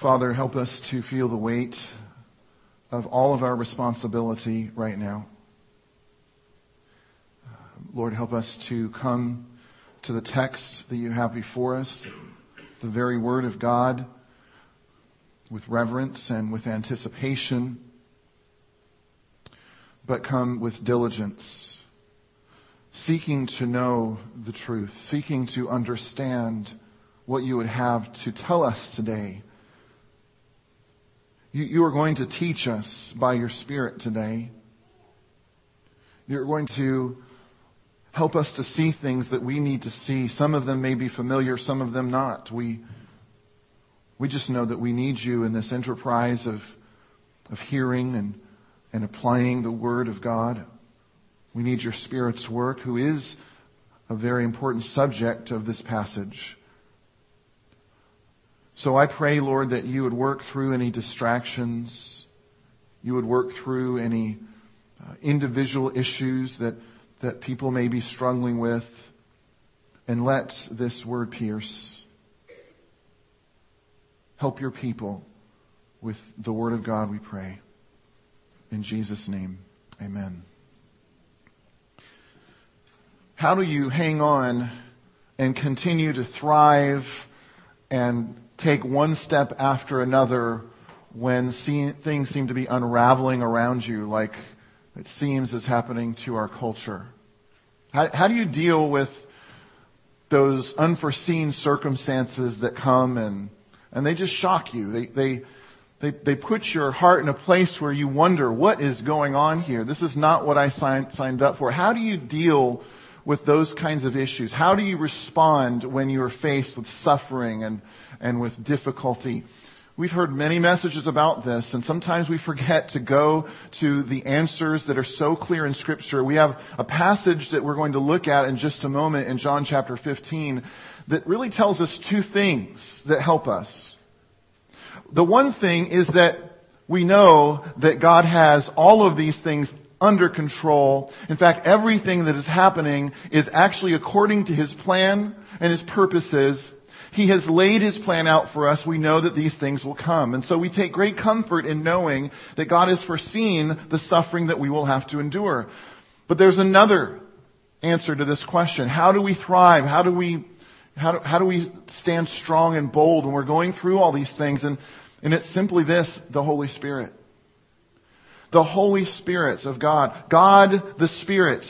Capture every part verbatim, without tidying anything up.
Father, help us to feel the weight of all of our responsibility right now. Lord, help us to come to the text that you have before us, the very Word of God, with reverence and with anticipation, but come with diligence, seeking to know the truth, seeking to understand what you would have to tell us today. You, you are going to teach us by your Spirit today. You're going to help us to see things that we need to see. Some of them may be familiar, some of them not. We we just know that we need you in this enterprise of of hearing and, and applying the Word of God. We need your Spirit's work, who is a very important subject of this passage. So I pray, Lord, that you would work through any distractions. You would work through any uh, individual issues that, that people may be struggling with. And let this word pierce. Help your people with the Word of God, we pray. In Jesus' name, amen. How do you hang on and continue to thrive and take one step after another when see, things seem to be unraveling around you, like it seems is happening to our culture? How, how do you deal with those unforeseen circumstances that come and and they just shock you? They they they they put your heart in a place where you wonder, what is going on here? This is not what I signed signed up for. How do you deal with those kinds of issues? How do you respond when you are faced with suffering and, and with difficulty? We've heard many messages about this, and sometimes we forget to go to the answers that are so clear in Scripture. We have a passage that we're going to look at in just a moment in John chapter fifteen that really tells us two things that help us. The one thing is that we know that God has all of these things under control. In fact, everything that is happening is actually according to His plan and His purposes. He has laid His plan out for us. We know that these things will come. And so we take great comfort in knowing that God has foreseen the suffering that we will have to endure. But there's another answer to this question. How do we thrive? How do we, how do, how do we stand strong and bold when we're going through all these things? And, and it's simply this, the Holy Spirit. The Holy Spirit of God. God, the Spirit,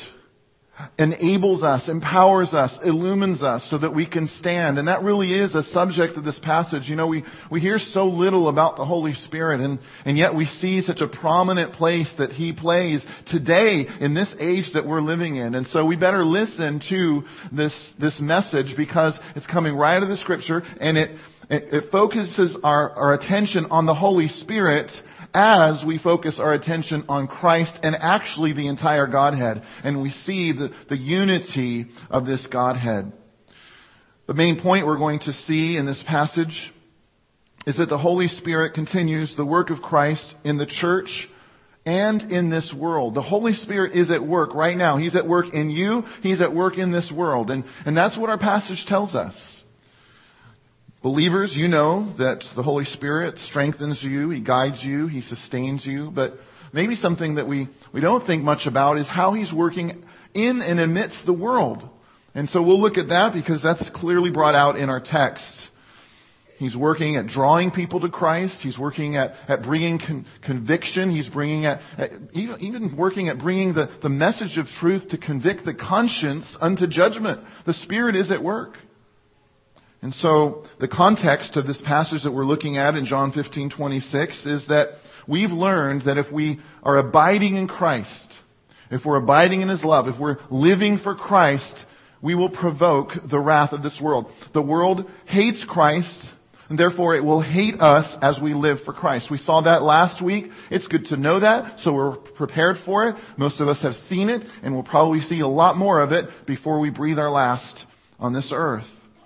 enables us, empowers us, illumines us so that we can stand. And that really is a subject of this passage. You know, we, we hear so little about the Holy Spirit, and, and yet we see such a prominent place that He plays today in this age that we're living in. And so we better listen to this, this message, because it's coming right out of the Scripture, and it, it, it focuses our, our attention on the Holy Spirit as we focus our attention on Christ and actually the entire Godhead. And we see the, the unity of this Godhead. The main point we're going to see in this passage is that the Holy Spirit continues the work of Christ in the church and in this world. The Holy Spirit is at work right now. He's at work in you. He's at work in this world. And, and that's what our passage tells us. Believers, you know that the Holy Spirit strengthens you, He guides you, He sustains you. But maybe something that we, we don't think much about is how He's working in and amidst the world. And so we'll look at that, because that's clearly brought out in our text. He's working at drawing people to Christ. He's working at, at bringing con- conviction. He's bringing at, at even, even working at bringing the, the message of truth to convict the conscience unto judgment. The Spirit is at work. And so the context of this passage that we're looking at in John fifteen twenty-six is that we've learned that if we are abiding in Christ, if we're abiding in His love, if we're living for Christ, we will provoke the wrath of this world. The world hates Christ, and therefore it will hate us as we live for Christ. We saw that last week. It's good to know that, so we're prepared for it. Most of us have seen it, and we'll probably see a lot more of it before we breathe our last on this earth.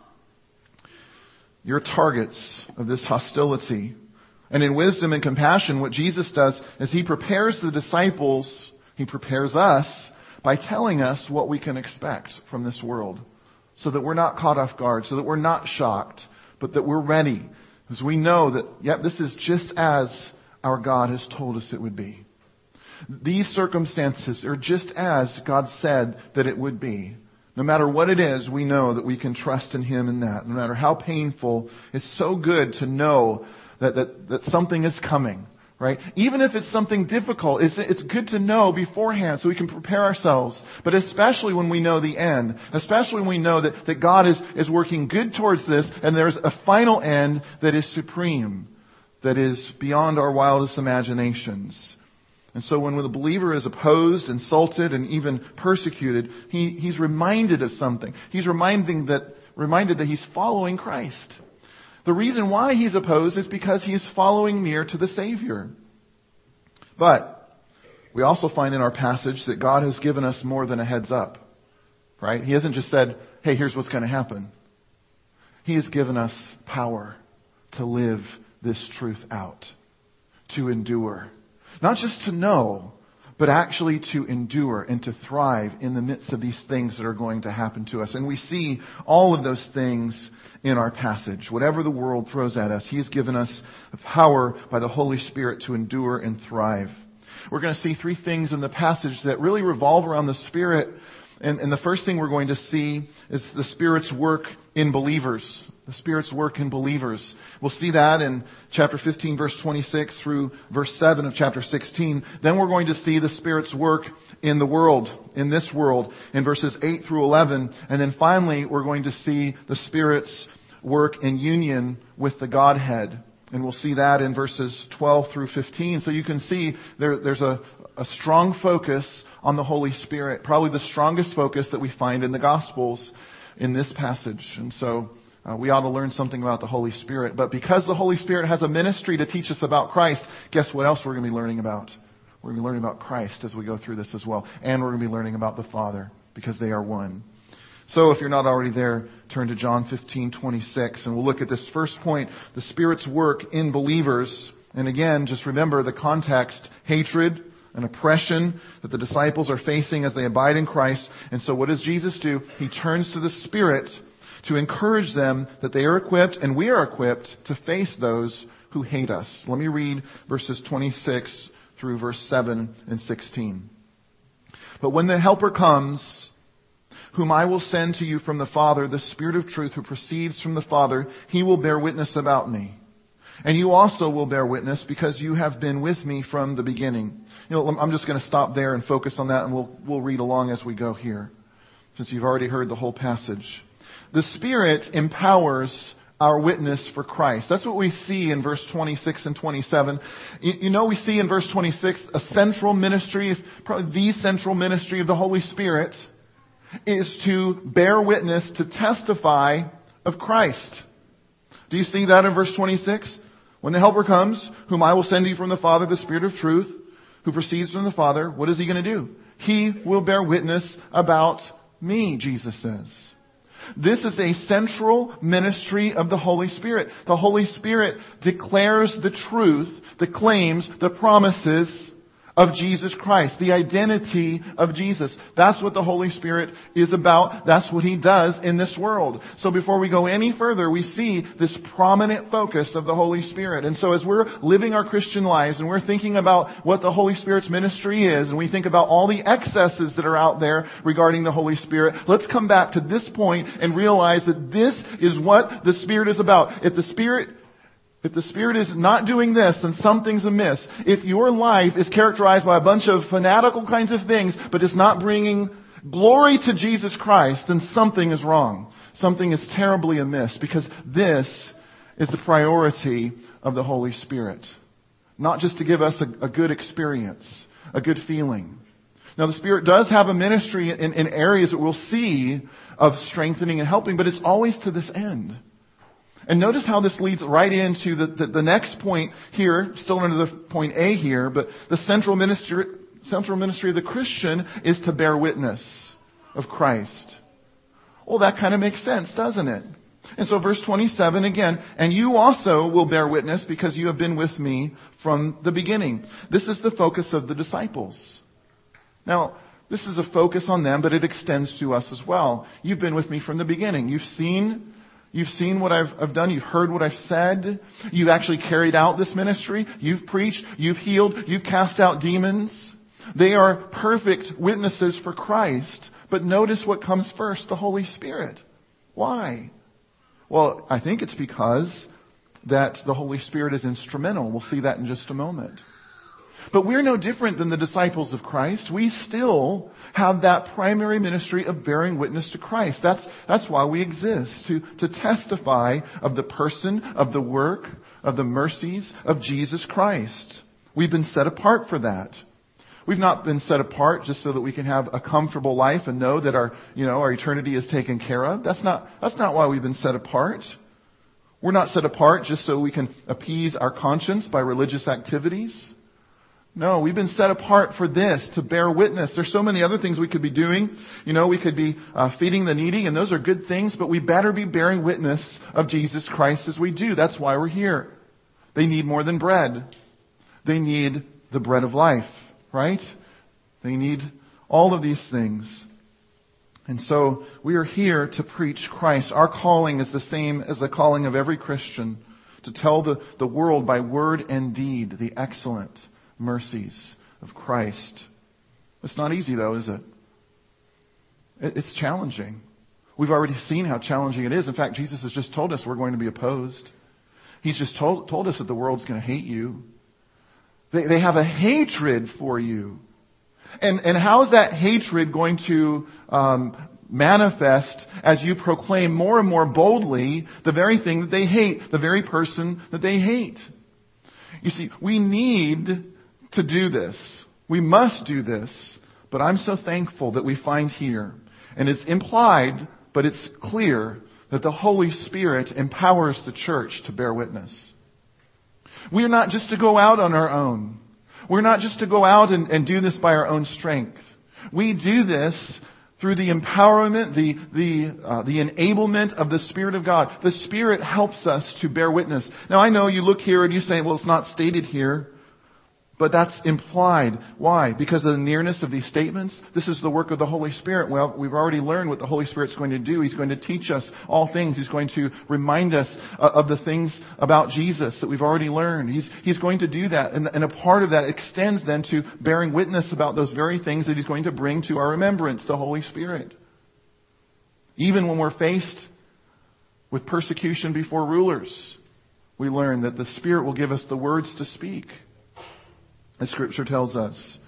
You're targets of this hostility. And in wisdom and compassion, what Jesus does is He prepares the disciples, He prepares us by telling us what we can expect from this world, so that we're not caught off guard, so that we're not shocked, but that we're ready Because we know that, yep, this is just as our God has told us it would be. These circumstances are just as God said that it would be. No matter what it is, we know that we can trust in Him in that. No matter how painful, it's so good to know that, that, that something is coming, right? Even if it's something difficult, it's, it's good to know beforehand so we can prepare ourselves. But especially when we know the end, especially when we know that, that God is, is working good towards this and there's a final end that is supreme, that is beyond our wildest imaginations. And so when the believer is opposed, insulted, and even persecuted, he, he's reminded of something. He's reminding that, reminded that he's following Christ. The reason why he's opposed is because he is following near to the Savior. But we also find in our passage that God has given us more than a heads up. Right? He hasn't just said, hey, here's what's going to happen. He has given us power to live this truth out, to endure. Not just to know, but actually to endure and to thrive in the midst of these things that are going to happen to us. And we see all of those things in our passage. Whatever the world throws at us, He has given us the power by the Holy Spirit to endure and thrive. We're going to see three things in the passage that really revolve around the Spirit. And, and the first thing we're going to see is the Spirit's work in believers. The Spirit's work in believers. We'll see that in chapter fifteen, verse twenty-six through verse seven of chapter sixteen. Then we're going to see the Spirit's work in the world, in this world, in verses eight through eleven. And then finally, we're going to see the Spirit's work in union with the Godhead. And we'll see that in verses twelve through fifteen. So you can see there, there's a, a strong focus on the Holy Spirit. Probably the strongest focus that we find in the Gospels in this passage. And so uh, we ought to learn something about the Holy Spirit. But because the Holy Spirit has a ministry to teach us about Christ, guess what else we're going to be learning about? We're going to be learning about Christ as we go through this as well. And we're going to be learning about the Father because they are one. So if you're not already there, turn to John fifteen twenty-six, and we'll look at this first point, the Spirit's work in believers. And again, just remember the context, hatred and oppression that the disciples are facing as they abide in Christ. And so what does Jesus do? He turns to the Spirit to encourage them that they are equipped, and we are equipped, to face those who hate us. Let me read verses twenty-six through verse seven and sixteen. But when the Helper comes, whom I will send to you from the Father, the Spirit of truth who proceeds from the Father, He will bear witness about me. And you also will bear witness because you have been with me from the beginning. You know, I'm just going to stop there and focus on that, and we'll, we'll read along as we go here, since you've already heard the whole passage. The Spirit empowers our witness for Christ. That's what we see in verse twenty-six and twenty-seven. You, you know, we see in verse twenty-six a central ministry, probably the central ministry of the Holy Spirit, is to bear witness, to testify of Christ. Do you see that in verse twenty-six? When the Helper comes, whom I will send you from the Father, the Spirit of truth, who proceeds from the Father, what is He going to do? He will bear witness about me, Jesus says. This is a central ministry of the Holy Spirit. The Holy Spirit declares the truth, the claims, the promises of Jesus Christ, the identity of Jesus. That's what the Holy Spirit is about. That's what He does in this world. So before we go any further, we see this prominent focus of the Holy Spirit. And so as we're living our Christian lives and we're thinking about what the Holy Spirit's ministry is, and we think about all the excesses that are out there regarding the Holy Spirit, let's come back to this point and realize that this is what the Spirit is about. If the Spirit If the Spirit is not doing this, then something's amiss. If your life is characterized by a bunch of fanatical kinds of things, but is not bringing glory to Jesus Christ, then something is wrong. Something is terribly amiss, because this is the priority of the Holy Spirit. Not just to give us a, a good experience, a good feeling. Now, the Spirit does have a ministry in, in areas that we'll see of strengthening and helping, but it's always to this end. And notice how this leads right into the, the, the next point here, still under the point A here, but the central ministry, central ministry of the Christian is to bear witness of Christ. Well, that kind of makes sense, doesn't it? And so verse twenty-seven again, and you also will bear witness because you have been with me from the beginning. This is the focus of the disciples. Now, this is a focus on them, but it extends to us as well. You've been with me from the beginning. You've seen You've seen what I've, I've done. You've heard what I've said. You've actually carried out this ministry. You've preached. You've healed. You've cast out demons. They are perfect witnesses for Christ. But notice what comes first, the Holy Spirit. Why? Well, I think it's because that the Holy Spirit is instrumental. We'll see that in just a moment. But we're no different than the disciples of Christ. We still have that primary ministry of bearing witness to Christ. That's, that's why we exist, to, to testify of the person, of the work, of the mercies of Jesus Christ. We've been set apart for that. We've not been set apart just so that we can have a comfortable life and know that our, you know, our eternity is taken care of. That's not, that's not why we've been set apart. We're not set apart just so we can appease our conscience by religious activities. No, we've been set apart for this, to bear witness. There's so many other things we could be doing. You know, we could be uh, feeding the needy, and those are good things, but we better be bearing witness of Jesus Christ as we do. That's why we're here. They need more than bread. They need the bread of life, right? They need all of these things. And so we are here to preach Christ. Our calling is the same as the calling of every Christian, to tell the, the world by word and deed the excellent mercies of Christ. It's not easy though, is it? It's challenging. We've already seen how challenging it is. In fact, Jesus has just told us we're going to be opposed. He's just told, told us that the world's going to hate you. They, they have a hatred for you. And, and how is that hatred going to um, manifest as you proclaim more and more boldly the very thing that they hate, the very person that they hate? You see, we need to do this. We must do this. But I'm so thankful that we find here, and it's implied, but it's clear, that the Holy Spirit empowers the church to bear witness. We're not just to go out on our own. We're not just to go out and, and do this by our own strength. We do this through the empowerment, the the uh, the enablement of the Spirit of God. The Spirit helps us to bear witness. Now I know you look here and you say, well, it's not stated here. But that's implied. Why? Because of the nearness of these statements. This is the work of the Holy Spirit. Well, we've already learned what the Holy Spirit's going to do. He's going to teach us all things. He's going to remind us uh, of the things about Jesus that we've already learned. He's, he's going to do that. And, and a part of that extends then to bearing witness about those very things that He's going to bring to our remembrance, the Holy Spirit. Even when we're faced with persecution before rulers, we learn that the Spirit will give us the words to speak, as Scripture tells us.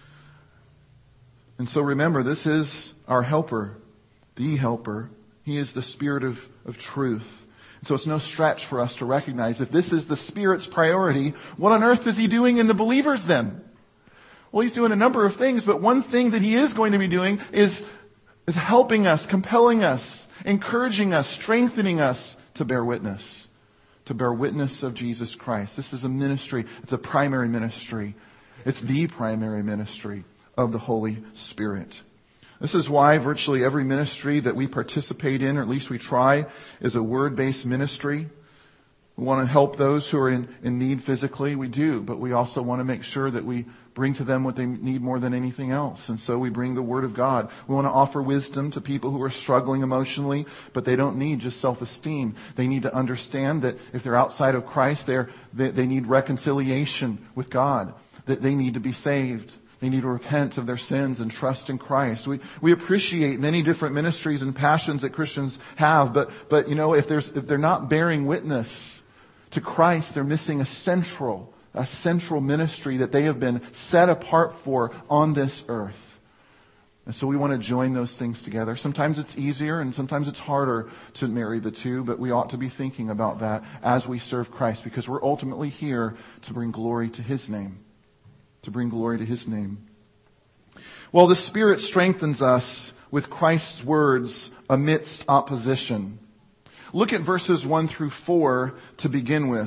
And so remember, this is our helper, the helper. He is the Spirit of, of truth. And so it's no stretch for us to recognize if this is the Spirit's priority, what on earth is He doing in the believers then? Well, He's doing a number of things, but one thing that He is going to be doing is, is helping us, compelling us, encouraging us, strengthening us to bear witness. To bear witness of Jesus Christ. This is a ministry. It's a primary ministry. It's the primary ministry of the Holy Spirit. This is why virtually every ministry that we participate in, or at least we try, is a word-based ministry. We want to help those who are in, in need physically. We do. But we also want to make sure that we bring to them what they need more than anything else. And so we bring the Word of God. We want to offer wisdom to people who are struggling emotionally, but they don't need just self-esteem. They need to understand that if they're outside of Christ, they're, they, they need reconciliation with God. That they need to be saved. They need to repent of their sins and trust in Christ. We we appreciate many different ministries and passions that Christians have, but but you know, if there's if they're not bearing witness to Christ, they're missing a central a central ministry that they have been set apart for on this earth. And so we want to join those things together. Sometimes it's easier and sometimes it's harder to marry the two, but we ought to be thinking about that as we serve Christ, because we're ultimately here to bring glory to His name. To bring glory to His name. Well, the Spirit strengthens us with Christ's words amidst opposition. Look at verses one through four to begin with.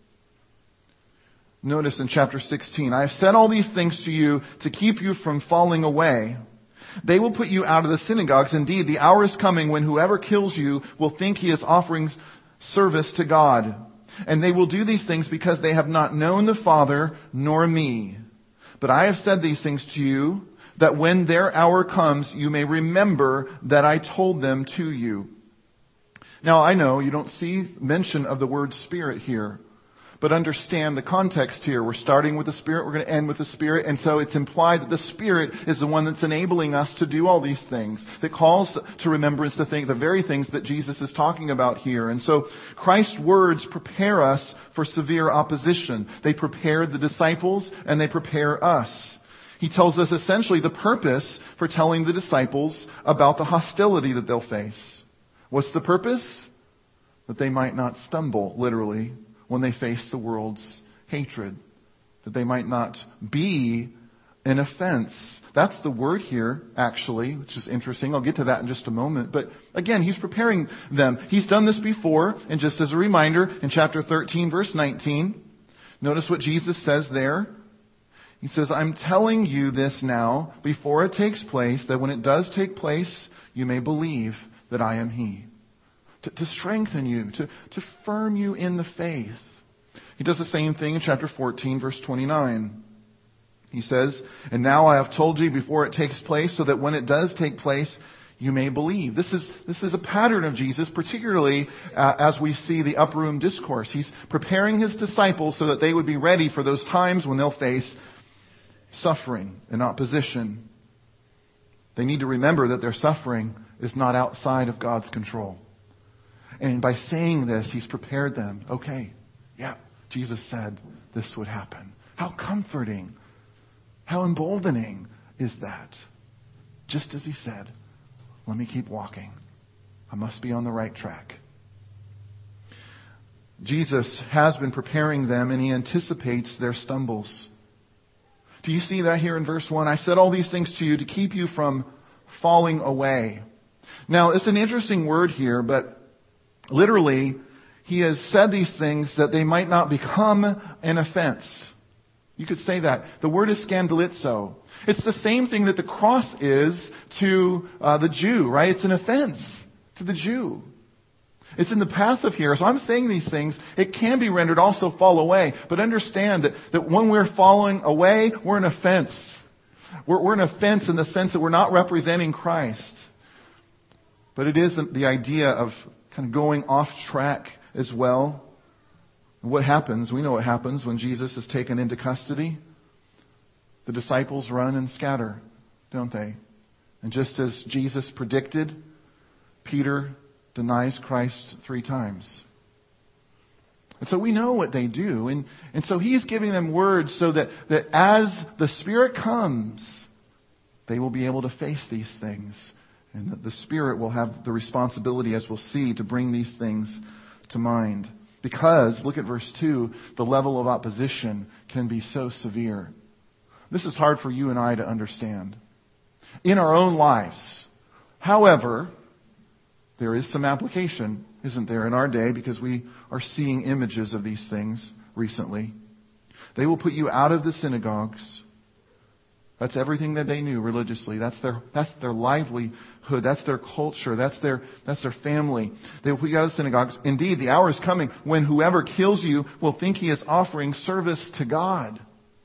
Notice in chapter sixteen, I have said all these things to you to keep you from falling away. They will put you out of the synagogues. Indeed, the hour is coming when whoever kills you will think he is offering service to God. And they will do these things because they have not known the Father nor me. But I have said these things to you, that when their hour comes, you may remember that I told them to you. Now, I know you don't see mention of the word Spirit here, but understand the context here. We're starting with the Spirit, we're going to end with the Spirit, and so it's implied that the Spirit is the one that's enabling us to do all these things, that calls to remembrance the thing, the very things that Jesus is talking about here. And so Christ's words prepare us for severe opposition. They prepared the disciples, and they prepare us. He tells us essentially the purpose for telling the disciples about the hostility that they'll face. What's the purpose? That they might not stumble, literally, when they face the world's hatred. That they might not be an offense. That's the word here, actually, which is interesting. I'll get to that in just a moment. But again, he's preparing them. He's done this before, and just as a reminder, in chapter thirteen, verse nineteen, notice what Jesus says there. He says, I'm telling you this now, before it takes place, that when it does take place, you may believe that I am He. To, to strengthen you, to, to firm you in the faith. He does the same thing in chapter fourteen, verse twenty-nine. He says, and now I have told you before it takes place, so that when it does take place, you may believe. This is, this is a pattern of Jesus, particularly uh, as we see the upper room discourse. He's preparing His disciples so that they would be ready for those times when they'll face suffering and opposition. They need to remember that their suffering is not outside of God's control. And by saying this, He's prepared them. Okay, yeah, Jesus said this would happen. How comforting, how emboldening is that? Just as He said, let me keep walking. I must be on the right track. Jesus has been preparing them, and He anticipates their stumbles. Do you see that here in verse one? I said all these things to you to keep you from falling away. Now, it's an interesting word here, but literally, He has said these things that they might not become an offense. You could say that. The word is scandalizo. It's the same thing that the cross is to uh, the Jew, right? It's an offense to the Jew. It's in the passive here. So I'm saying these things. It can be rendered also fall away. But understand that, that when we're falling away, we're an offense. We're, we're an offense in the sense that we're not representing Christ. But it is the idea of kind of going off track as well. And what happens? We know what happens when Jesus is taken into custody. The disciples run and scatter, don't they? And just as Jesus predicted, Peter denies Christ three times. And so we know what they do. And, and so He's giving them words so that, that as the Spirit comes, they will be able to face these things. And that the Spirit will have the responsibility, as we'll see, to bring these things to mind. Because, look at verse two, the level of opposition can be so severe. This is hard for you and I to understand. In our own lives. However, there is some application, isn't there, in our day, because we are seeing images of these things recently. They will put you out of the synagogues. That's everything that they knew religiously. That's their that's their livelihood. That's their culture. That's their that's their family. They will put you out of the synagogues. Indeed, the hour is coming when whoever kills you will think he is offering service to God.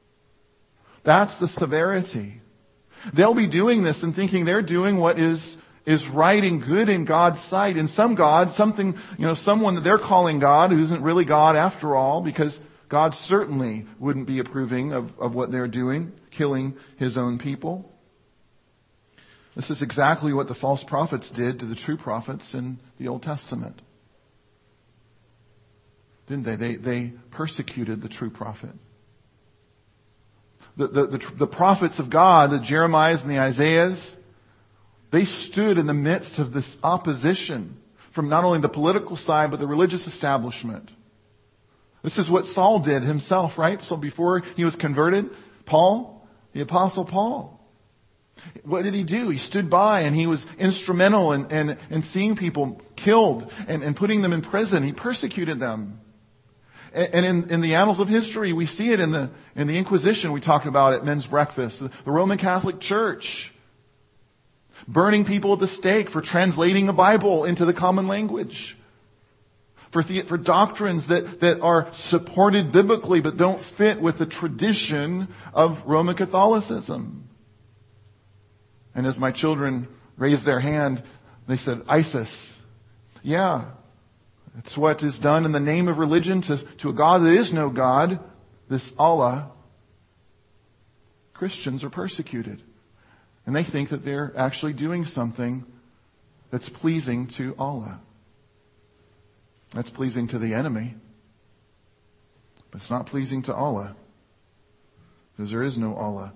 That's the severity. They'll be doing this and thinking they're doing what is is right and good in God's sight. And some God, something, you know, someone that they're calling God who isn't really God after all, because God certainly wouldn't be approving of, of what they're doing, killing His own people. This is exactly what the false prophets did to the true prophets in the Old Testament. Didn't they? They, they persecuted the true prophet. The, the, the, the prophets of God, the Jeremiahs and the Isaiahs, they stood in the midst of this opposition from not only the political side, but the religious establishment. This is what Saul did himself, right? So before he was converted, Paul, the Apostle Paul, what did he do? He stood by and he was instrumental in, in, in seeing people killed and, and putting them in prison. He persecuted them. And in, in the annals of history, we see it in the in the Inquisition we talk about at men's breakfast. The Roman Catholic Church burning people at the stake for translating a Bible into the common language. For, the, for doctrines that, that are supported biblically but don't fit with the tradition of Roman Catholicism. And as my children raised their hand, they said, ISIS. Yeah, It's what is done in the name of religion to, to a God that is no God, this Allah. Christians are persecuted. And they think that they're actually doing something that's pleasing to Allah. That's pleasing to the enemy. But it's not pleasing to Allah. Because there is no Allah.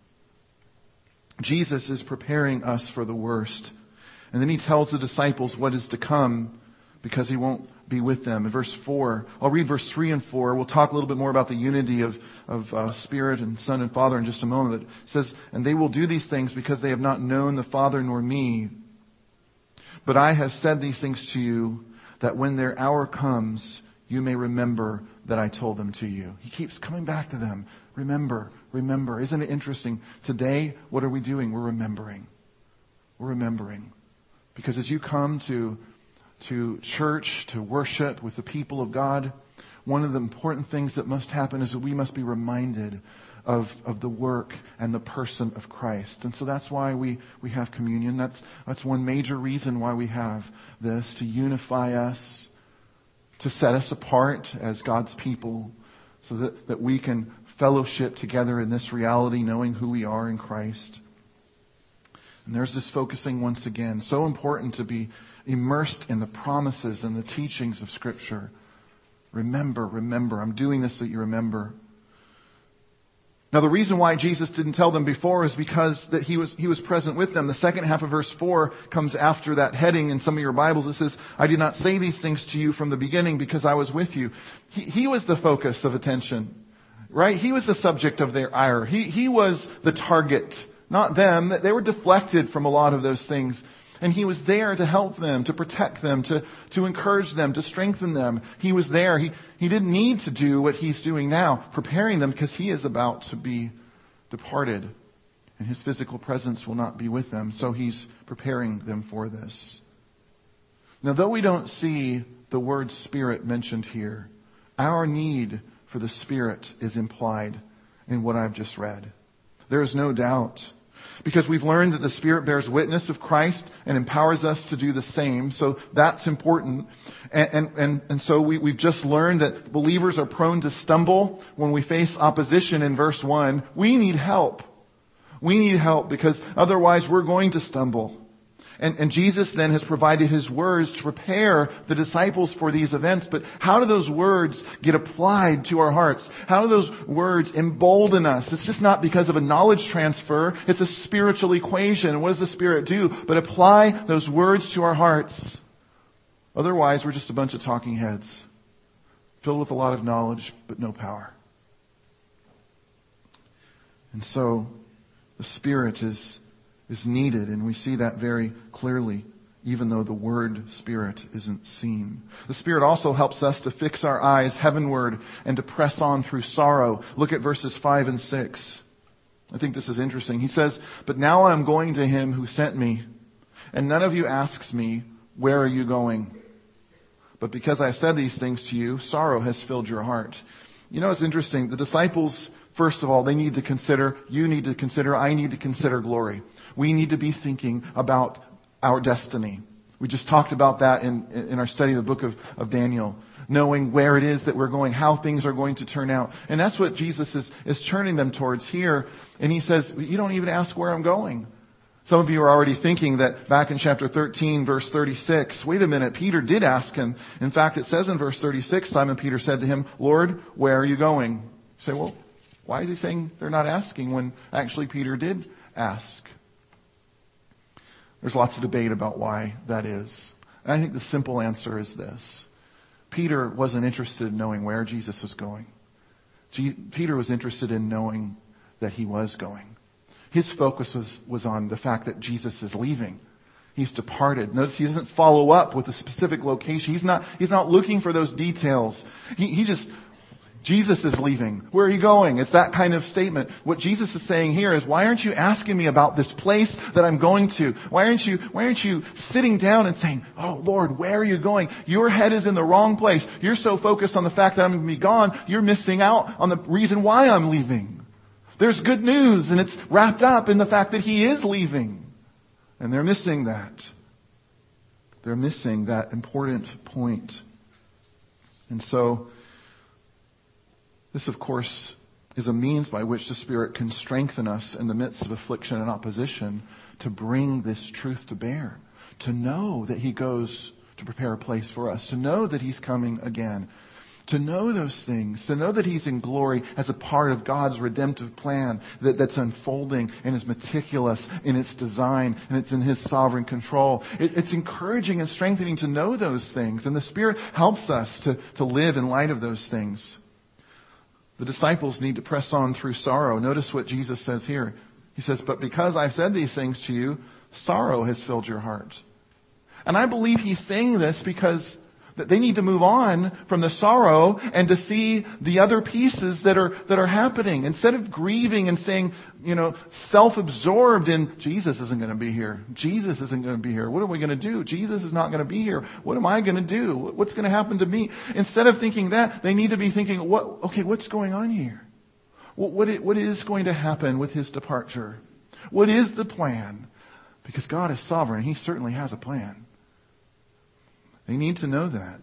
Jesus is preparing us for the worst. And then he tells the disciples what is to come because he won't be with them. In verse four, I'll read verse three and four. We'll talk a little bit more about the unity of, of uh, Spirit and Son and Father in just a moment. It says, and they will do these things because they have not known the Father nor me. But I have said these things to you that when their hour comes, you may remember that I told them to you. He keeps coming back to them. Remember, remember. Isn't it interesting? Today, what are we doing? We're remembering. We're remembering. Because as you come to, to church, to worship with the people of God, one of the important things that must happen is that we must be reminded of, of the work and the person of Christ. And so that's why we, we have communion. That's, that's one major reason why we have this, to unify us, to set us apart as God's people, so that, that we can fellowship together in this reality, knowing who we are in Christ. And there's this focusing once again. So important to be immersed in the promises and the teachings of Scripture. Remember, remember. I'm doing this so that you remember. Now, the reason why Jesus didn't tell them before is because that he was he was present with them. The second half of verse four comes after that heading in some of your Bibles. It says, I did not say these things to you from the beginning because I was with you. He, he was the focus of attention, right? He was the subject of their ire. He, he was the target, not them. They were deflected from a lot of those things. And he was there to help them, to protect them, to, to encourage them, to strengthen them. He was there. He, he didn't need to do what he's doing now, preparing them, because he is about to be departed. And his physical presence will not be with them. So he's preparing them for this. Now, though we don't see the word Spirit mentioned here, our need for the Spirit is implied in what I've just read. There is no doubt. Because we've learned that the Spirit bears witness of Christ and empowers us to do the same. So that's important. And, and, and, and so we, we've just learned that believers are prone to stumble when we face opposition in verse one. We need help. We need help because otherwise we're going to stumble. And, and Jesus then has provided His words to prepare the disciples for these events. But how do those words get applied to our hearts? How do those words embolden us? It's just not because of a knowledge transfer. It's a spiritual equation. And what does the Spirit do? But apply those words to our hearts. Otherwise, we're just a bunch of talking heads, filled with a lot of knowledge, but no power. And so, the Spirit is... is needed, and we see that very clearly, even though the word Spirit isn't seen. The Spirit also helps us to fix our eyes heavenward and to press on through sorrow. Look at verses five and six. I think this is interesting. He says, but now I am going to Him who sent me, and none of you asks me, where are you going? But because I said these things to you, sorrow has filled your heart. You know, it's interesting. The disciples, first of all, they need to consider, you need to consider, I need to consider glory. We need to be thinking about our destiny. We just talked about that in, in our study of the book of, of Daniel. Knowing where it is that we're going, how things are going to turn out. And that's what Jesus is, is turning them towards here. And He says, you don't even ask where I'm going. Some of you are already thinking that back in chapter thirteen, verse thirty-six, wait a minute, Peter did ask Him. In fact, it says in verse thirty-six, Simon Peter said to Him, Lord, where are you going? You say, well, why is He saying they're not asking when actually Peter did ask? There's lots of debate about why that is. And I think the simple answer is this. Peter wasn't interested in knowing where Jesus was going. G- Peter was interested in knowing that He was going. His focus was, was on the fact that Jesus is leaving. He's departed. Notice he doesn't follow up with a specific location. He's not, he's not looking for those details. He, he just... Jesus is leaving. Where are you going? It's that kind of statement. What Jesus is saying here is, why aren't you asking me about this place that I'm going to? Why aren't you, why aren't you sitting down and saying, oh Lord, where are you going? Your head is in the wrong place. You're so focused on the fact that I'm going to be gone, you're missing out on the reason why I'm leaving. There's good news, and it's wrapped up in the fact that He is leaving. And they're missing that. They're missing that important point. And so, this, of course, is a means by which the Spirit can strengthen us in the midst of affliction and opposition to bring this truth to bear, to know that He goes to prepare a place for us, to know that He's coming again, to know those things, to know that He's in glory as a part of God's redemptive plan that, that's unfolding and is meticulous in its design and it's in His sovereign control. It, it's encouraging and strengthening to know those things, and the Spirit helps us to, to live in light of those things. The disciples need to press on through sorrow. Notice what Jesus says here. He says, "But because I've said these things to you, sorrow has filled your heart." And I believe He's saying this because that they need to move on from the sorrow and to see the other pieces that are that are happening. Instead of grieving and saying, you know, self-absorbed in, Jesus isn't going to be here. Jesus isn't going to be here. What are we going to do? Jesus is not going to be here. What am I going to do? What's going to happen to me? Instead of thinking that, they need to be thinking, what? Okay, what's going on here? What, what, it, what is going to happen with His departure? What is the plan? Because God is sovereign. He certainly has a plan. They need to know that.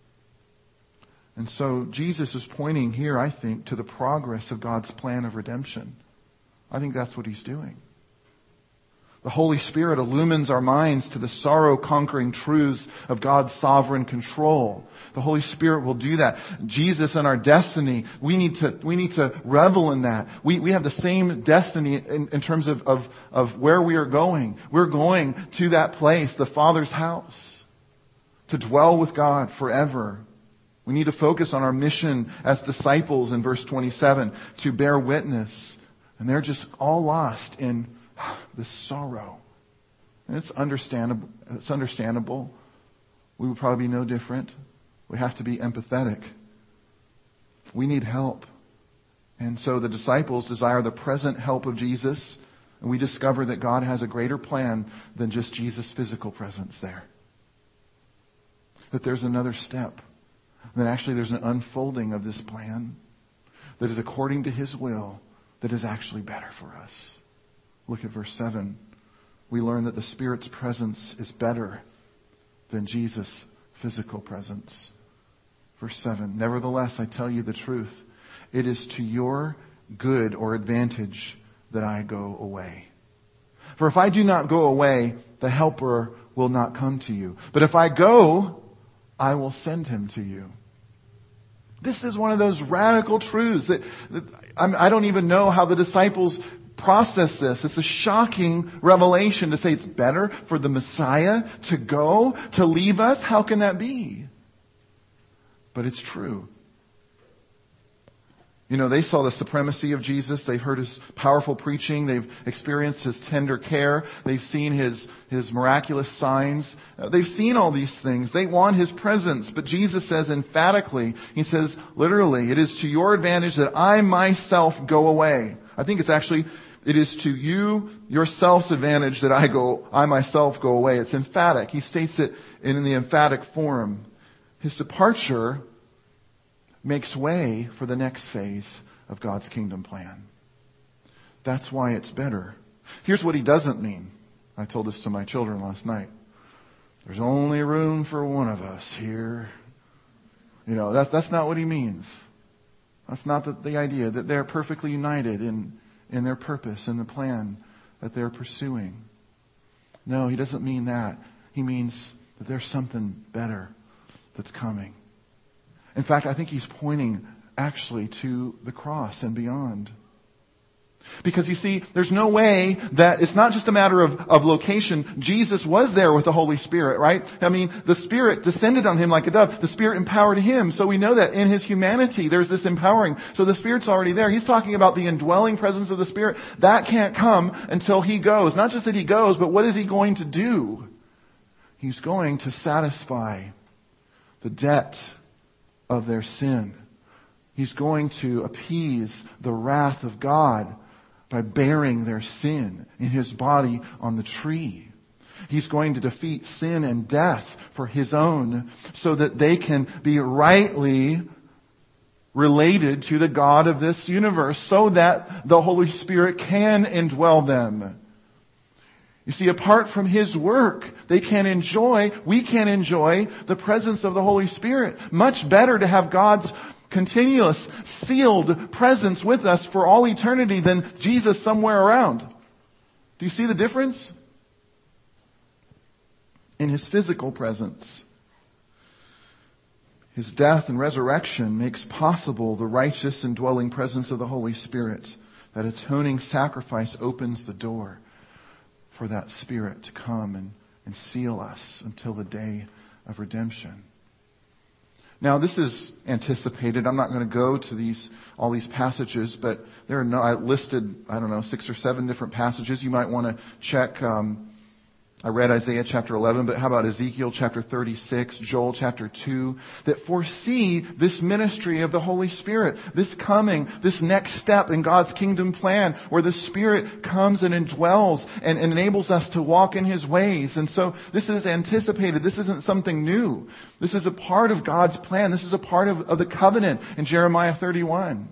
And so Jesus is pointing here, I think, to the progress of God's plan of redemption. I think that's what He's doing. The Holy Spirit illumines our minds to the sorrow-conquering truths of God's sovereign control. The Holy Spirit will do that. Jesus and our destiny, we need to we need to revel in that. We we have the same destiny in, in terms of, of, of where we are going. We're going to that place, the Father's house, to dwell with God forever. We need to focus on our mission as disciples in verse twenty-seven, to bear witness. And they're just all lost in this sorrow. And it's understandable. It's understandable. We would probably be no different. We have to be empathetic. We need help. And so the disciples desire the present help of Jesus. And we discover that God has a greater plan than just Jesus' physical presence there. That there's another step. That actually there's an unfolding of this plan that is according to His will, that is actually better for us. Look at verse seven. We learn that the Spirit's presence is better than Jesus' physical presence. Verse seven. Nevertheless, I tell you the truth. It is to your good or advantage that I go away. For if I do not go away, the Helper will not come to you. But if I go, I will send Him to you. This is one of those radical truths that, that I don't even know how the disciples process this. It's a shocking revelation to say it's better for the Messiah to go, to leave us. How can that be? But it's true. You know, they saw the supremacy of Jesus. They've heard His powerful preaching. They've experienced His tender care. They've seen His, His miraculous signs. Uh, they've seen all these things. They want His presence. But Jesus says emphatically, He says literally, it is to your advantage that I myself go away. I think it's actually, it is to you, yourself's advantage that I go, I myself go away. It's emphatic. He states it in the emphatic form. His departure makes way for the next phase of God's kingdom plan. That's why it's better. Here's what He doesn't mean. I told this to my children last night. There's only room for one of us here. You know, that, that's not what He means. That's not the, the idea that they're perfectly united in, in their purpose and the plan that they're pursuing. No, He doesn't mean that. He means that there's something better that's coming. In fact, I think He's pointing actually to the cross and beyond. Because you see, there's no way that it's not just a matter of, of location. Jesus was there with the Holy Spirit, right? I mean, the Spirit descended on Him like a dove. The Spirit empowered Him. So we know that in His humanity, there's this empowering. So the Spirit's already there. He's talking about the indwelling presence of the Spirit. That can't come until He goes. Not just that He goes, but what is He going to do? He's going to satisfy the debt of their sin. He's going to appease the wrath of God by bearing their sin in His body on the tree. He's going to defeat sin and death for His own so that they can be rightly related to the God of this universe, so that the Holy Spirit can indwell them. You see, apart from His work, they can't enjoy, we can't enjoy the presence of the Holy Spirit. Much better to have God's continuous, sealed presence with us for all eternity than Jesus somewhere around. Do you see the difference? In His physical presence, His death and resurrection makes possible the righteous indwelling presence of the Holy Spirit. That atoning sacrifice opens the door for that Spirit to come and, and seal us until the day of redemption. Now, this is anticipated. I'm not going to go to these all these passages, but there are no, I listed, I don't know, six or seven different passages. You might want to check. Um, I read Isaiah chapter eleven, but how about Ezekiel chapter thirty-six, Joel chapter two, that foresee this ministry of the Holy Spirit, this coming, this next step in God's kingdom plan, where the Spirit comes and indwells and, and enables us to walk in His ways. And so this is anticipated. This isn't something new. This is a part of God's plan. This is a part of, of the covenant in Jeremiah thirty-one.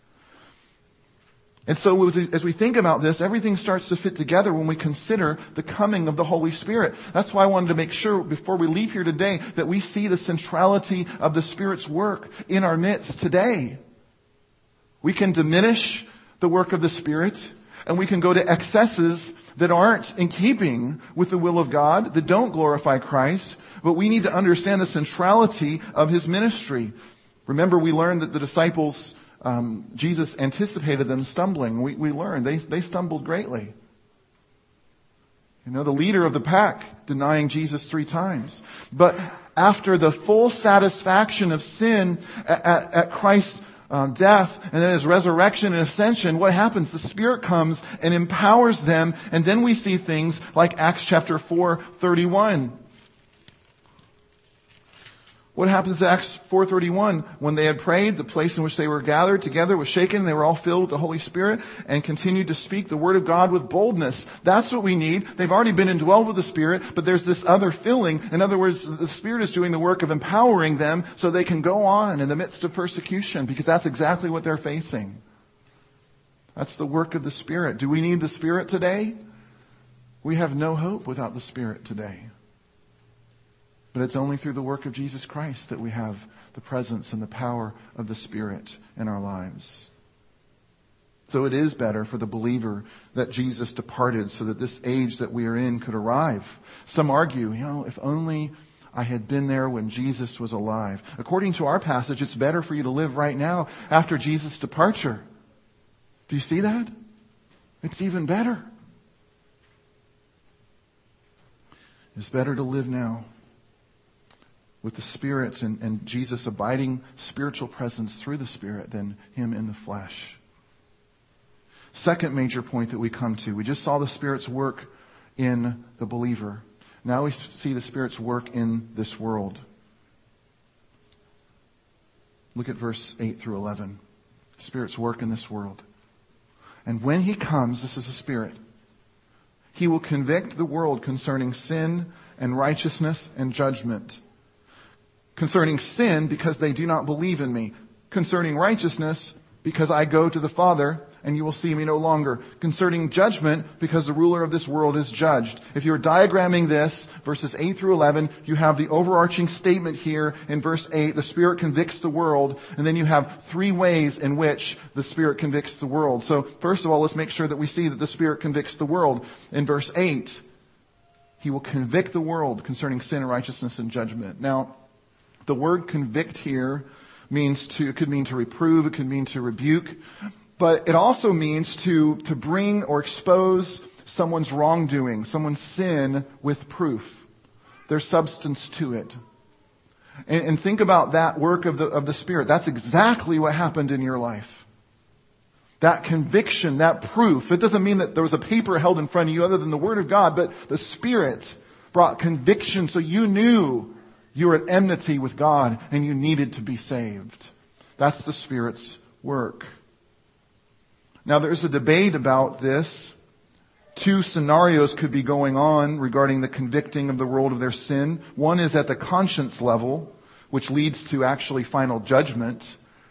And so as we think about this, everything starts to fit together when we consider the coming of the Holy Spirit. That's why I wanted to make sure before we leave here today that we see the centrality of the Spirit's work in our midst today. We can diminish the work of the Spirit, and we can go to excesses that aren't in keeping with the will of God, that don't glorify Christ, but we need to understand the centrality of His ministry. Remember, we learned that the disciples Um, Jesus anticipated them stumbling. We, we learned they, they stumbled greatly. You know, the leader of the pack denying Jesus three times. But after the full satisfaction of sin at, at, at Christ's um, death and then His resurrection and ascension, what happens? The Spirit comes and empowers them, and then we see things like Acts chapter four thirty-one. What happens in Acts four thirty-one? When they had prayed, the place in which they were gathered together was shaken. They were all filled with the Holy Spirit and continued to speak the Word of God with boldness. That's what we need. They've already been indwelled with the Spirit, but there's this other filling. In other words, the Spirit is doing the work of empowering them so they can go on in the midst of persecution, because that's exactly what they're facing. That's the work of the Spirit. Do we need the Spirit today? We have no hope without the Spirit today. But it's only through the work of Jesus Christ that we have the presence and the power of the Spirit in our lives. So it is better for the believer that Jesus departed so that this age that we are in could arrive. Some argue, you know, if only I had been there when Jesus was alive. According to our passage, it's better for you to live right now after Jesus' departure. Do you see that? It's even better. It's better to live now with the Spirit and, and Jesus' abiding spiritual presence through the Spirit than Him in the flesh. Second major point that we come to. We just saw the Spirit's work in the believer. Now we see the Spirit's work in this world. Look at verse eight through eleven. The Spirit's work in this world. And when He comes, this is the Spirit, He will convict the world concerning sin and righteousness and judgment. Concerning sin, because they do not believe in me. Concerning righteousness, because I go to the Father, and you will see me no longer. Concerning judgment, because the ruler of this world is judged. If you're diagramming this, verses eight through eleven, you have the overarching statement here in verse eight. The Spirit convicts the world. And then you have three ways in which the Spirit convicts the world. So, first of all, let's make sure that we see that the Spirit convicts the world. In verse eight, He will convict the world concerning sin and righteousness and judgment. Now, the word convict here means to, it could mean to reprove, it could mean to rebuke, but it also means to, to bring or expose someone's wrongdoing, someone's sin with proof. There's substance to it. And, and think about that work of the, of the Spirit. That's exactly what happened in your life. That conviction, that proof. It doesn't mean that there was a paper held in front of you other than the Word of God, but the Spirit brought conviction so you knew you were at enmity with God and you needed to be saved. That's the Spirit's work. Now there's a debate about this. Two scenarios could be going on regarding the convicting of the world of their sin. One is at the conscience level, which leads to actually final judgment.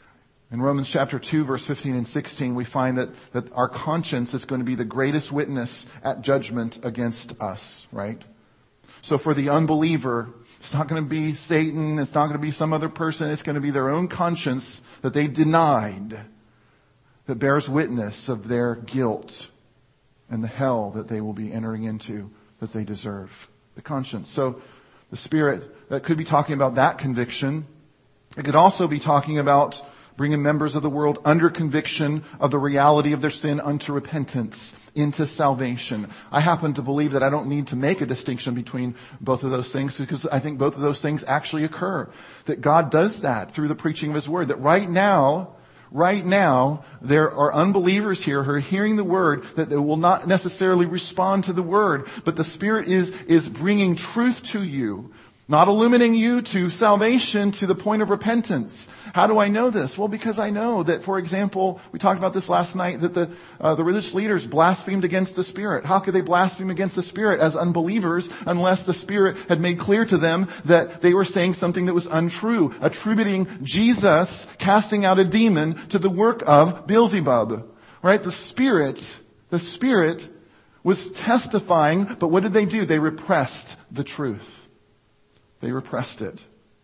In Romans chapter two, verse fifteen and sixteen, we find that, that our conscience is going to be the greatest witness at judgment against us, right? So for the unbeliever, it's not going to be Satan, it's not going to be some other person, it's going to be their own conscience that they denied that bears witness of their guilt and the hell that they will be entering into that they deserve. The conscience. So the Spirit, that could be talking about that conviction. It could also be talking about bringing members of the world under conviction of the reality of their sin unto repentance, into salvation. I happen to believe that I don't need to make a distinction between both of those things, because I think both of those things actually occur. That God does that through the preaching of His Word. That right now, right now, there are unbelievers here who are hearing the Word, that they will not necessarily respond to the Word, but the Spirit is, is bringing truth to you. Not illuminating you to salvation to the point of repentance. How do I know this? Well, because I know that, for example, we talked about this last night, that the uh, the religious leaders blasphemed against the Spirit. How could they blaspheme against the Spirit as unbelievers unless the Spirit had made clear to them that they were saying something that was untrue, attributing Jesus casting out a demon to the work of Beelzebub. Right? The Spirit, the Spirit was testifying, but what did they do? They repressed the truth. They repressed it.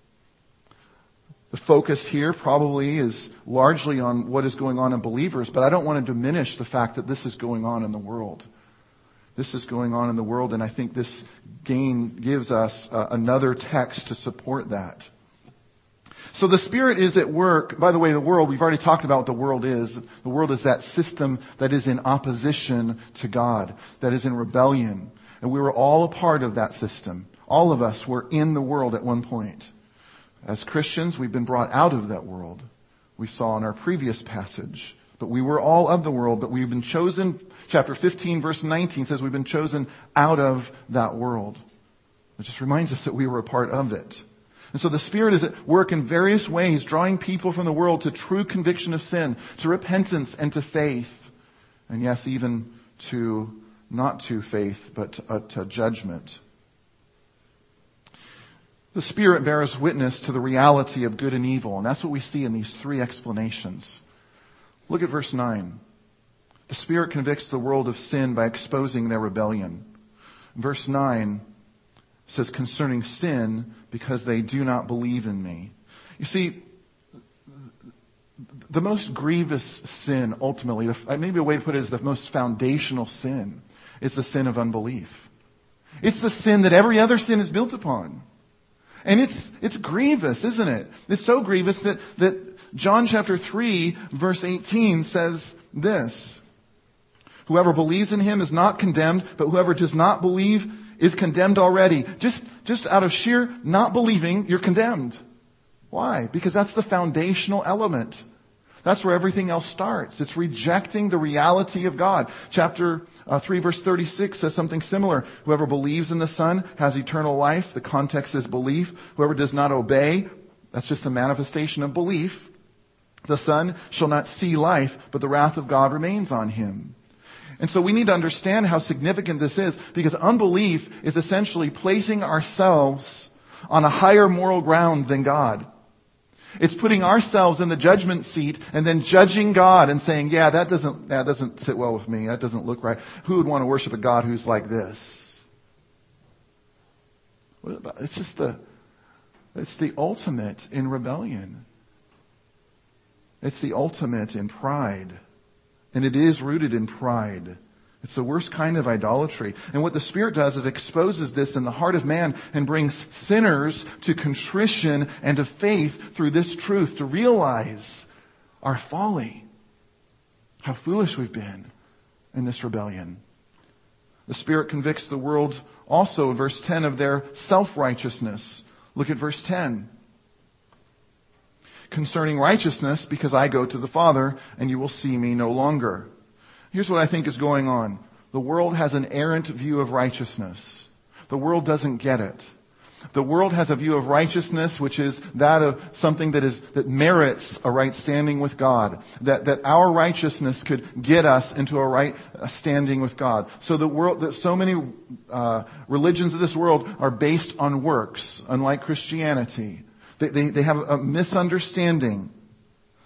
The focus here probably is largely on what is going on in believers, but I don't want to diminish the fact that this is going on in the world. This is going on in the world, and I think this gain gives us uh, another text to support that. So the Spirit is at work. By the way, the world, we've already talked about what the world is. The world is that system that is in opposition to God, that is in rebellion. And we were all a part of that system. All of us were in the world at one point. As Christians, we've been brought out of that world. We saw in our previous passage. But we were all of the world, but we've been chosen. Chapter fifteen, verse nineteen says we've been chosen out of that world. It just reminds us that we were a part of it. And so the Spirit is at work in various ways, drawing people from the world to true conviction of sin, to repentance and to faith. And yes, even to, not to faith, but to, uh, to judgment. The Spirit bears witness to the reality of good and evil. And that's what we see in these three explanations. Look at verse nine. The Spirit convicts the world of sin by exposing their rebellion. Verse nine says, concerning sin, because they do not believe in me. You see, the most grievous sin, ultimately, maybe a way to put it is the most foundational sin, is the sin of unbelief. It's the sin that every other sin is built upon. And it's it's grievous, isn't it? It's so grievous that, that John chapter three, verse eighteen says this. Whoever believes in Him is not condemned, but whoever does not believe is condemned already. Just, just out of sheer not believing, you're condemned. Why? Because that's the foundational element. That's where everything else starts. It's rejecting the reality of God. Chapter uh, three, verse thirty-six says something similar. Whoever believes in the Son has eternal life. The context is belief. Whoever does not obey, that's just a manifestation of belief. The Son shall not see life, but the wrath of God remains on him. And so we need to understand how significant this is, because unbelief is essentially placing ourselves on a higher moral ground than God. It's putting ourselves in the judgment seat and then judging God and saying, yeah, that doesn't, that doesn't sit well with me. That doesn't look right. Who would want to worship a God who's like this? It's just the, it's the ultimate in rebellion. It's the ultimate in pride. And it is rooted in pride. It's the worst kind of idolatry. And what the Spirit does is exposes this in the heart of man and brings sinners to contrition and to faith through this truth, to realize our folly, how foolish we've been in this rebellion. The Spirit convicts the world also in verse ten of their self-righteousness. Look at verse ten. Concerning righteousness, because I go to the Father, and you will see me no longer. Here's what I think is going on. The world has an errant view of righteousness. The world doesn't get it. The world has a view of righteousness which is that of something that is that merits a right standing with God. That that our righteousness could get us into a right standing with God. So the world, that so many uh, religions of this world are based on works, unlike Christianity. They, they, they have a misunderstanding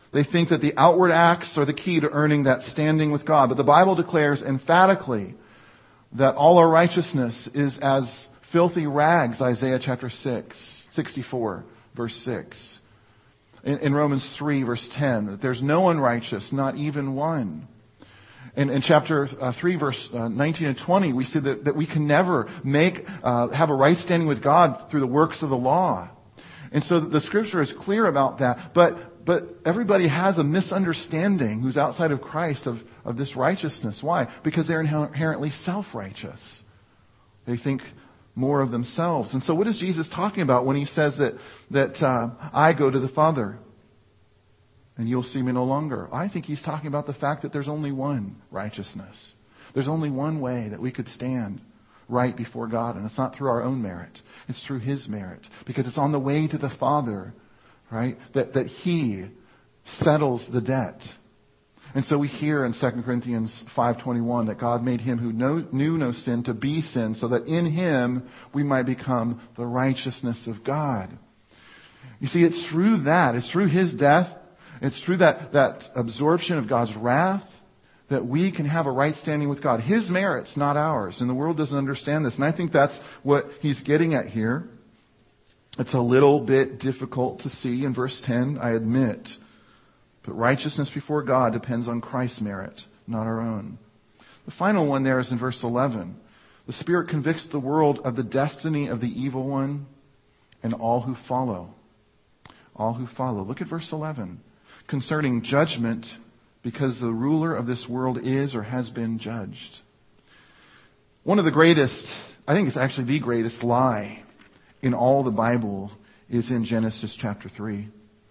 They think that the outward acts are the key to earning that standing with God. But the Bible declares emphatically that all our righteousness is as filthy rags, Isaiah chapter six, sixty-four, verse six. In, in Romans three, verse ten, that there's no one righteous, not even one. In, in chapter uh, three, verse uh, nineteen and twenty, we see that, that we can never make, uh, have a right standing with God through the works of the law. And so the Scripture is clear about that. But but everybody has a misunderstanding who's outside of Christ of, of this righteousness. Why? Because they're inherently self-righteous. They think more of themselves. And so what is Jesus talking about when he says that, that uh, I go to the Father and you'll see me no longer? I think he's talking about the fact that there's only one righteousness. There's only one way that we could stand right before God, and it's not through our own merit. It's through His merit. Because it's on the way to the Father, right, that, that He settles the debt. And so we hear in Second Corinthians five twenty-one that God made Him who no, knew no sin to be sin, so that in Him we might become the righteousness of God. You see, it's through that, it's through His death, it's through that, that absorption of God's wrath, that we can have a right standing with God. His merits, not ours. And the world doesn't understand this. And I think that's what he's getting at here. It's a little bit difficult to see in verse ten, I admit. But righteousness before God depends on Christ's merit, not our own. The final one there is in verse eleven. The Spirit convicts the world of the destiny of the evil one and all who follow. All who follow. Look at verse eleven. Concerning judgment, because the ruler of this world is or has been judged. One of the greatest, I think it's actually the greatest lie in all the Bible is in Genesis chapter three.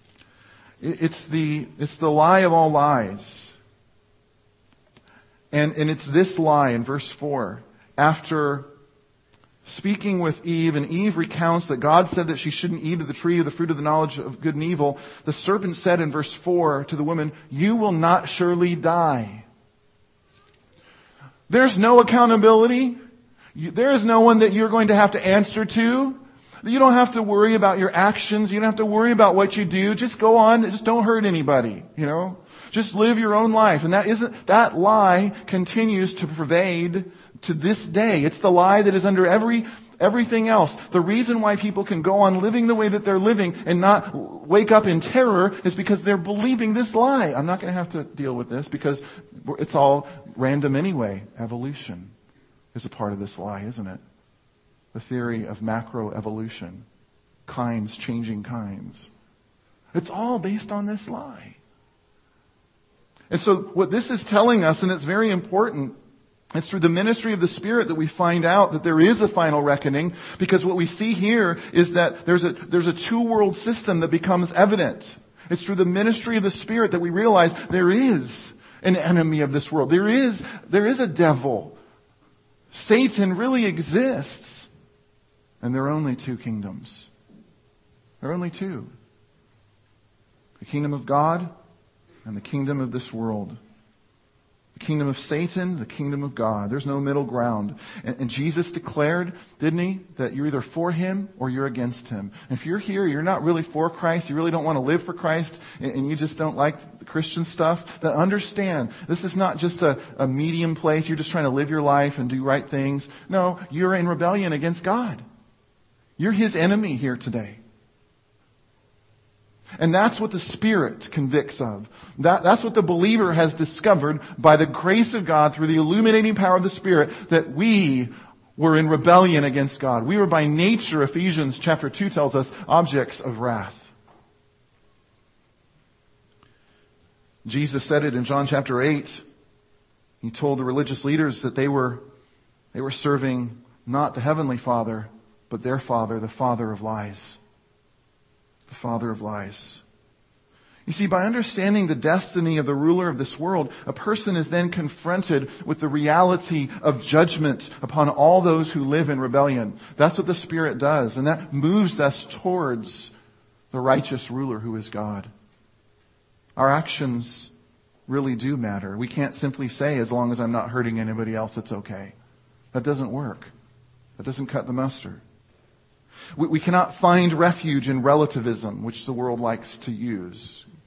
It's the, it's the lie of all lies. And, and it's this lie in verse four. After speaking with Eve, and Eve recounts that God said that she shouldn't eat of the tree of the fruit of the knowledge of good and evil, the serpent said in verse four to the woman, you will not surely die. There's no accountability. There is no one that you're going to have to answer to. You don't have to worry about your actions. You don't have to worry about what you do. Just go on. Just don't hurt anybody, you know. Just live your own life. And that isn't, that lie continues to pervade to this day. It's the lie that is under every everything else. The reason why people can go on living the way that they're living and not wake up in terror is because they're believing this lie. I'm not going to have to deal with this because it's all random anyway. Evolution is a part of this lie, isn't it? The theory of macroevolution. Kinds changing kinds. It's all based on this lie. And so what this is telling us, and it's very important, it's through the ministry of the Spirit that we find out that there is a final reckoning, because what we see here is that there's a, there's a two-world system that becomes evident. It's through the ministry of the Spirit that we realize there is an enemy of this world. There is, there is a devil. Satan really exists. And there are only two kingdoms. There are only two. The kingdom of God and the kingdom of this world. The kingdom of Satan, the kingdom of God. There's no middle ground. And, and Jesus declared, didn't he, that you're either for Him or you're against Him. And if you're here, you're not really for Christ, you really don't want to live for Christ, and, and you just don't like the Christian stuff, then understand, this is not just a, a medium place, you're just trying to live your life and do right things. No, you're in rebellion against God. You're His enemy here today. And that's what the Spirit convicts of. That, that's what the believer has discovered by the grace of God through the illuminating power of the Spirit, that we were in rebellion against God. We were by nature, Ephesians chapter two tells us, objects of wrath. Jesus said it in John chapter eight. He told the religious leaders that they were, they were serving not the Heavenly Father, but their father, the father of lies. The father of lies. You see, by understanding the destiny of the ruler of this world, a person is then confronted with the reality of judgment upon all those who live in rebellion. That's what the Spirit does, and that moves us towards the righteous ruler who is God. Our actions really do matter. We can't simply say, as long as I'm not hurting anybody else, it's okay. That doesn't work. That doesn't cut the mustard. We, we cannot find refuge in relativism, which the world likes to use.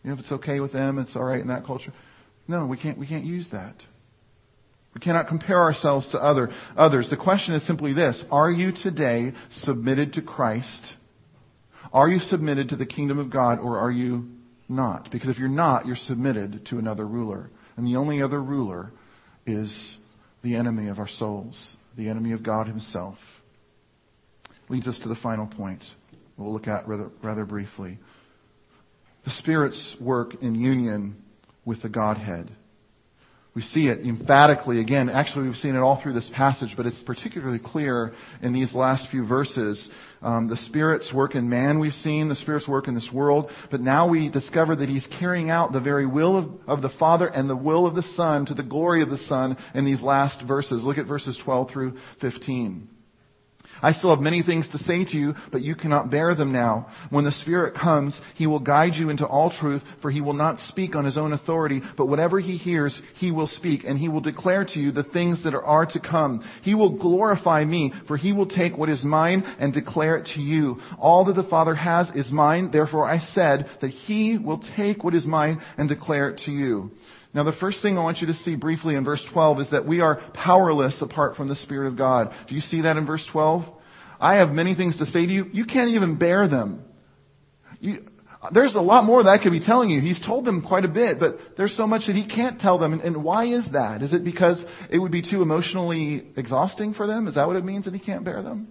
You know, if it's okay with them, it's all right in that culture. No, we can't, we can't use that. We cannot compare ourselves to other, others. The question is simply this: are you today submitted to Christ? Are you submitted to the kingdom of God, or are you not? Because if you're not, you're submitted to another ruler. And the only other ruler is the enemy of our souls, the enemy of God himself. Leads us to the final point we'll look at rather, rather briefly. The Spirit's work in union with the Godhead. We see it emphatically again. Actually, we've seen it all through this passage, but it's particularly clear in these last few verses. Um, the Spirit's work in man we've seen, the Spirit's work in this world, but now we discover that He's carrying out the very will of, of the Father and the will of the Son to the glory of the Son in these last verses. Look at verses twelve through fifteen. I still have many things to say to you, but you cannot bear them now. When the Spirit comes, He will guide you into all truth, for He will not speak on His own authority, but whatever He hears, He will speak, and He will declare to you the things that are to come. He will glorify Me, for He will take what is mine and declare it to you. All that the Father has is mine, therefore I said that He will take what is mine and declare it to you. Now, the first thing I want you to see briefly in verse twelve is that we are powerless apart from the Spirit of God. Do you see that in verse twelve? I have many things to say to you. You can't even bear them. You, there's a lot more that I could be telling you. He's told them quite a bit, but there's so much that He can't tell them. And, and why is that? Is it because it would be too emotionally exhausting for them? Is that what it means that He can't bear them?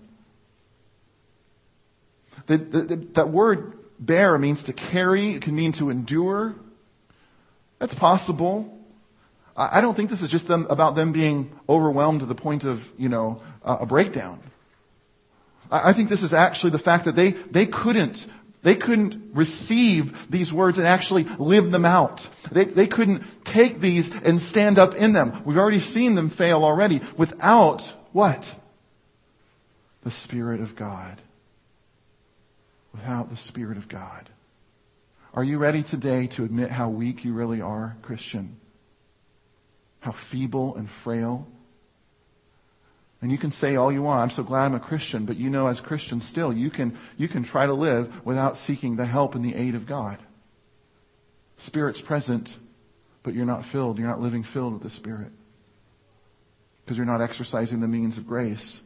The, the, the, that word bear means to carry. It can mean to endure. That's possible. I don't think this is just them, about them being overwhelmed to the point of, you know, a breakdown. I think this is actually the fact that they, they couldn't, they couldn't receive these words and actually live them out. They, they couldn't take these and stand up in them. We've already seen them fail already without what? The Spirit of God. Without the Spirit of God. Are you ready today to admit how weak you really are, Christian? How feeble and frail? And you can say all you want, I'm so glad I'm a Christian, but you know as Christians still, you can, you can try to live without seeking the help and the aid of God. Spirit's present, but you're not filled. You're not living filled with the Spirit. Because you're not exercising the means of grace.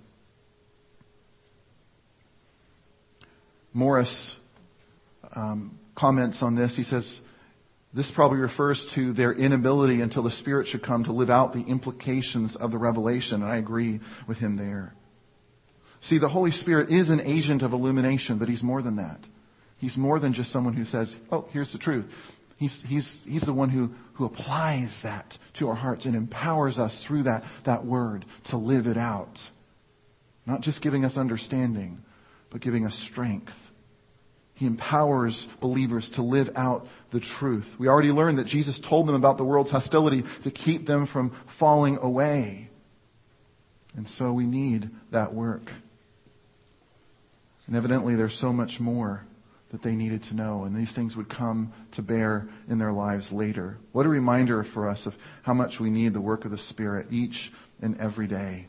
Morris um, comments on this. He says, this probably refers to their inability until the Spirit should come to live out the implications of the revelation. And I agree with him there. See, the Holy Spirit is an agent of illumination, but He's more than that. He's more than just someone who says, oh, here's the truth. He's, he's, he's the one who, who applies that to our hearts and empowers us through that, that word to live it out. Not just giving us understanding, but giving us strength. He empowers believers to live out the truth. We already learned that Jesus told them about the world's hostility to keep them from falling away. And so we need that work. And evidently there's so much more that they needed to know. And these things would come to bear in their lives later. What a reminder for us of how much we need the work of the Spirit each and every day.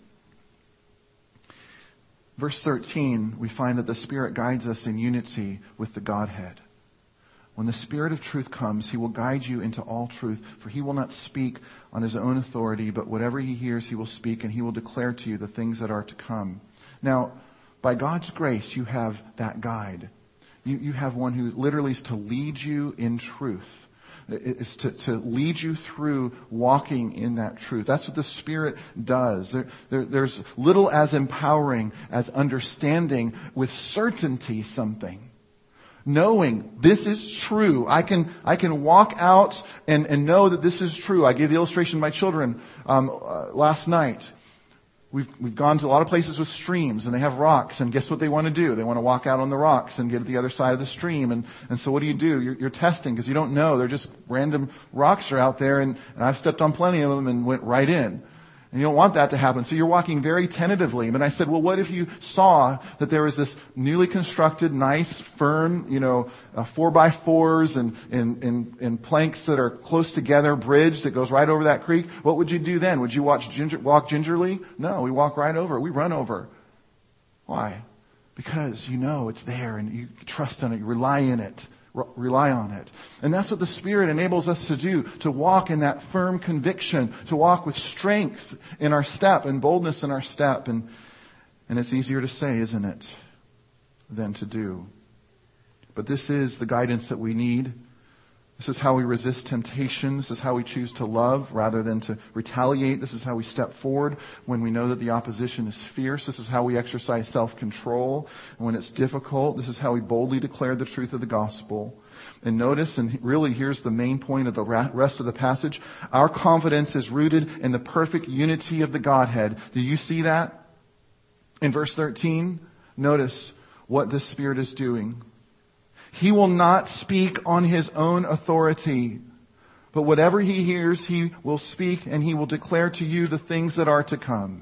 Verse thirteen, we find that the Spirit guides us in unity with the Godhead. When the Spirit of truth comes, He will guide you into all truth, for He will not speak on His own authority, but whatever He hears, He will speak, and He will declare to you the things that are to come. Now, by God's grace, you have that guide. You, you have one who literally is to lead you in truth. Is to, to lead you through walking in that truth. That's what the Spirit does. There, there, there's little as empowering as understanding with certainty something. Knowing this is true. I can I can walk out and, and know that this is true. I gave the illustration to my children um, uh, last night. We've, we've gone to a lot of places with streams and they have rocks, and guess what they want to do? They want to walk out on the rocks and get to the other side of the stream. And, and so what do you do? You're, you're testing because you don't know. They're just random rocks are out there, and, and I've stepped on plenty of them and went right in. And you don't want that to happen. So you're walking very tentatively. And I said, well, what if you saw that there was this newly constructed, nice, firm, you know, uh, four by fours and, and, and, and planks that are close together, bridge that goes right over that creek? What would you do then? Would you watch ginger, walk gingerly? No, we walk right over. We run over. Why? Because you know it's there and you trust on it. You rely in it. rely on it. And that's what the Spirit enables us to do, to walk in that firm conviction, to walk with strength in our step and boldness in our step. And, and it's easier to say, isn't it, than to do. But this is the guidance that we need. This is how we resist temptation. This is how we choose to love rather than to retaliate. This is how we step forward when we know that the opposition is fierce. This is how we exercise self-control when it's difficult. This is how we boldly declare the truth of the gospel. And notice, and really here's the main point of the rest of the passage, our confidence is rooted in the perfect unity of the Godhead. Do you see that? In verse thirteen, notice what the Spirit is doing. He will not speak on his own authority, but whatever he hears, he will speak, and he will declare to you the things that are to come.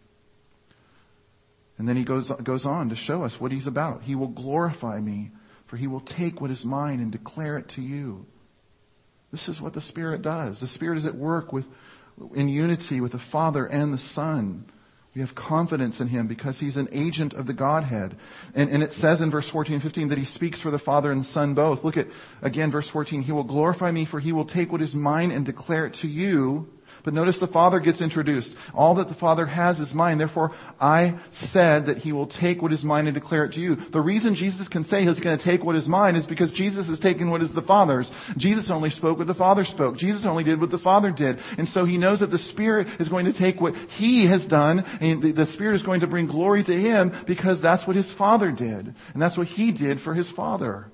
And then he goes, goes on to show us what he's about. He will glorify me, for he will take what is mine and declare it to you. This is what the Spirit does. The Spirit is at work with, in unity with the Father and the Son. We have confidence in him because he's an agent of the Godhead. And, and it says in verse fourteen and fifteen that he speaks for the Father and Son both. Look at, again, verse fourteen. He will glorify me, for he will take what is mine and declare it to you. But notice the Father gets introduced. All that the Father has is mine. Therefore, I said that he will take what is mine and declare it to you. The reason Jesus can say he's going to take what is mine is because Jesus has taken what is the Father's. Jesus only spoke what the Father spoke. Jesus only did what the Father did. And so he knows that the Spirit is going to take what he has done, and the, the Spirit is going to bring glory to him because that's what his Father did. And that's what he did for his Father.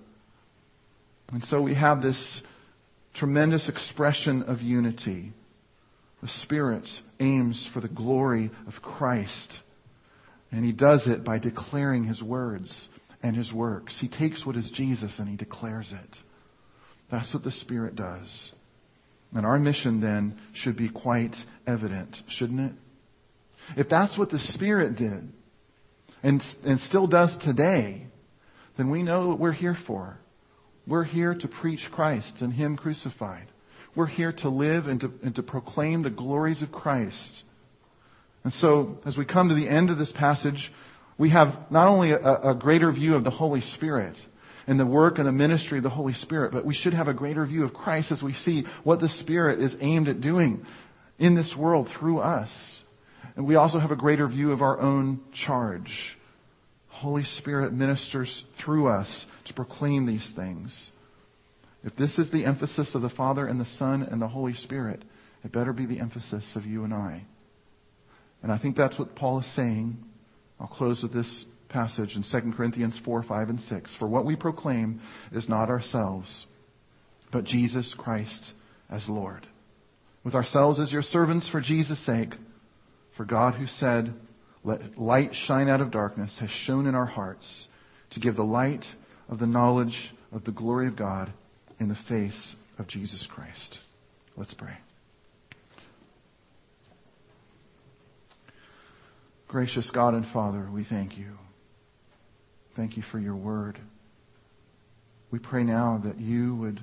And so we have this tremendous expression of unity. The Spirit aims for the glory of Christ. And he does it by declaring his words and his works. He takes what is Jesus and he declares it. That's what the Spirit does. And our mission then should be quite evident, shouldn't it? If that's what the Spirit did and, and still does today, then we know what we're here for. We're here to preach Christ and him crucified. We're here to live and to, and to proclaim the glories of Christ. And so, as we come to the end of this passage, we have not only a, a greater view of the Holy Spirit and the work and the ministry of the Holy Spirit, but we should have a greater view of Christ as we see what the Spirit is aimed at doing in this world through us. And we also have a greater view of our own charge. Holy Spirit ministers through us to proclaim these things. If this is the emphasis of the Father and the Son and the Holy Spirit, it better be the emphasis of you and I. And I think that's what Paul is saying. I'll close with this passage in Second Corinthians four, five, and six. For what we proclaim is not ourselves, but Jesus Christ as Lord. With ourselves as your servants for Jesus' sake. For God who said, let light shine out of darkness, has shone in our hearts to give the light of the knowledge of the glory of God in the face of Jesus Christ. Let's pray. Gracious God and Father, we thank you. Thank you for your word. We pray now that you would,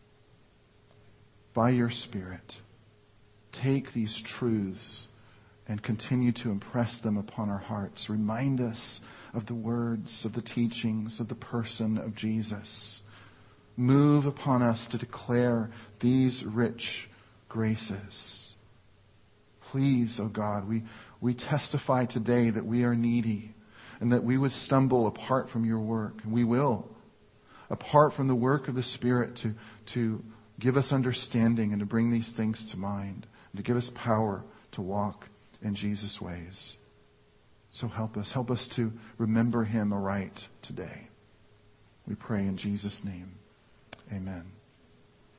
by your Spirit, take these truths and continue to impress them upon our hearts. Remind us of the words, of the teachings, of the person of Jesus. Move upon us to declare these rich graces. Please, O God, we, we testify today that we are needy and that we would stumble apart from your work. And we will. Apart from the work of the Spirit to, to give us understanding and to bring these things to mind. And to give us power to walk in Jesus' ways. So help us. Help us to remember him aright today. We pray in Jesus' name. Amen.